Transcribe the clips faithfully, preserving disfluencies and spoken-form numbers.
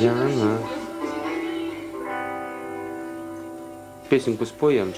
Яна. Песенку спой, Яночка.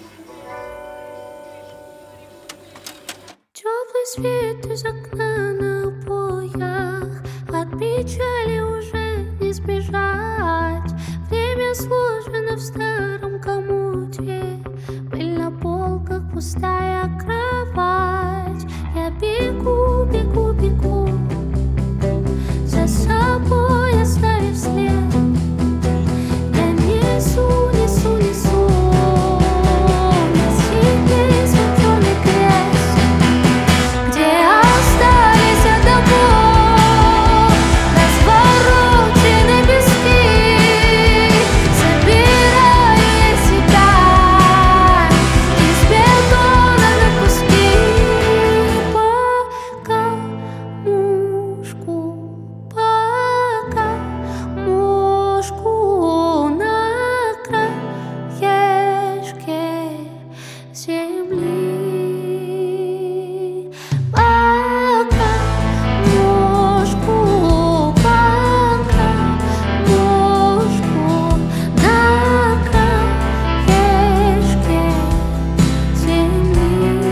Теплый свет из окна на обоях, от печали уже не сбежать. Время сложено в старом комоде, пыль на полках, пустая кровать. Я бегу, бегу, бегу, за собой оставив след. Я несу, несу, несу на себе светлый крест, где остались от домов разворочены пески. Собираю я себя из бетона на куски. Пока мушку, пока мушку на краешке земли. Пока мушку, пока мушку на краешке земли.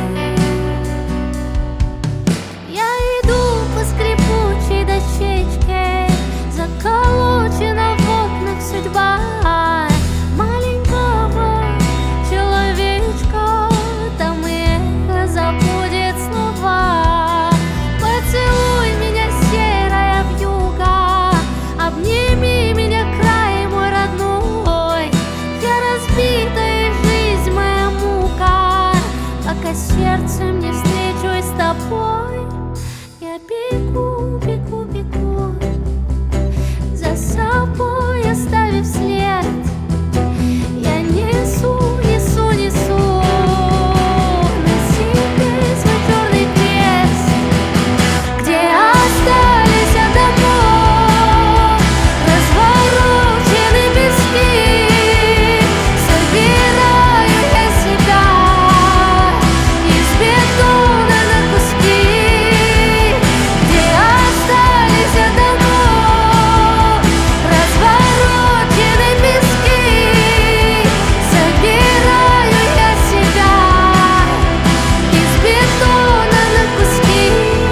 Я иду по скрипучей дощечке, заколочена в окнах судьба маленького человечка. Там эхо забудет слова. Поцелуй меня, серая вьюга, обними меня, край мой родной. Я разбита, и жизнь моя мука, пока сердцем не встречусь с тобой. Я бегу, бегу, бегу, за собой оставив след. Я несу, несу, несу на себе свой черный крест, где остались от домов разворочены пески. Собираю я себя из бетона на куски, где остались от домов разворочены пески. Собираю я себя из бетона на куски.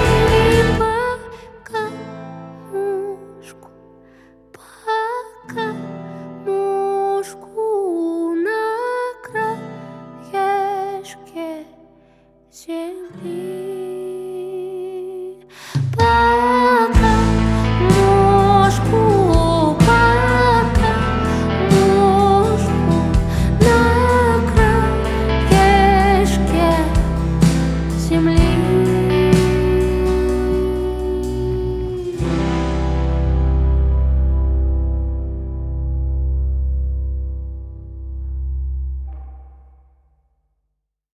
Пока мушку, пока мушку на краешке земли.